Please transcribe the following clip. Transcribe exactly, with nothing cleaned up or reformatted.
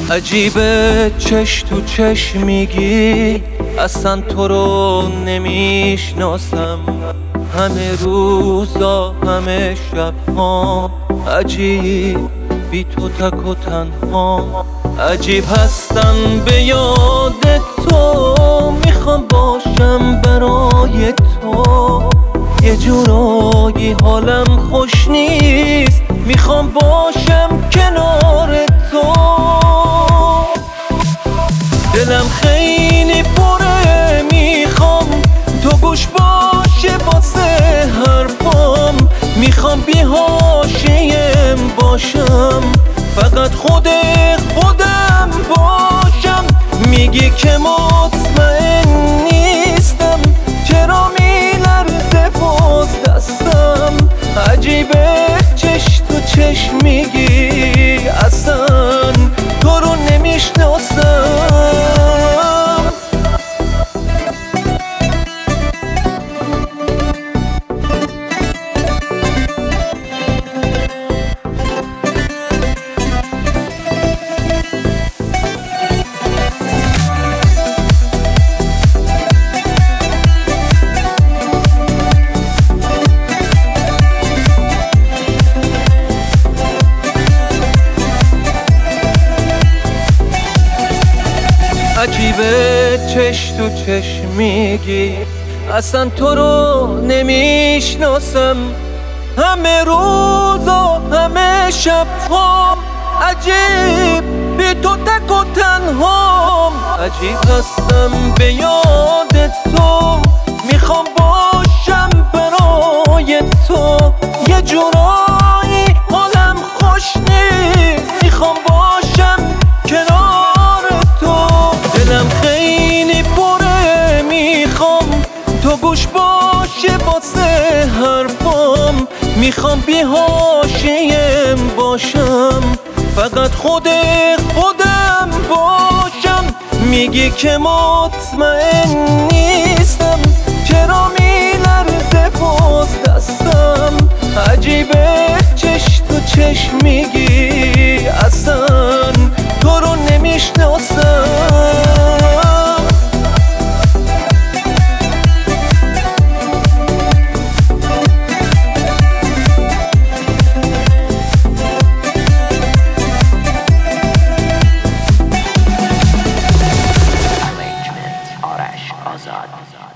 عجیبه چش تو چش میگی اصلا تو رو نمیشناسم، همه روزا همه شبها عجیب بی تو تک و تنها. عجیب هستم به یاد تو، میخوام باشم برای تو، یه جورایی حالم خوش نیست، میخوام باشم کنار تو. دلم خیلی پره، میخوام تو گوش باشه واسه حرفام، میخوام بی حاشیه‌ام باشم، فقط خود خودم باشم. میگی که مطمئن نیستم، چرا میلرزه باز دستم؟ عجیبه چش تو چش میگی اصلا تو رو نمیشناسم. عجیبه چش تو چش میگی اصلا تو رو نمیشناسم، همه روزا همه شبها عجیب بی تو تک و تنهام. عجیب هستم به یاد تو، میخوام باشم برای تو، یه جورایی حالم خوش نیست، میخوام باشم کنار تو. دلم خیلی پره، میخوام تو گوش باشه واسه حرفام، میخوام بی حاشیه‌ام باشم، فقط خود خودم باشم. میگی که مطمئن نیستم، چرا میلرزه باز دستم؟ عجیبه چش تو چش میگی اصلا تو رو نمیشناسم. Arrangement آرش آزاد.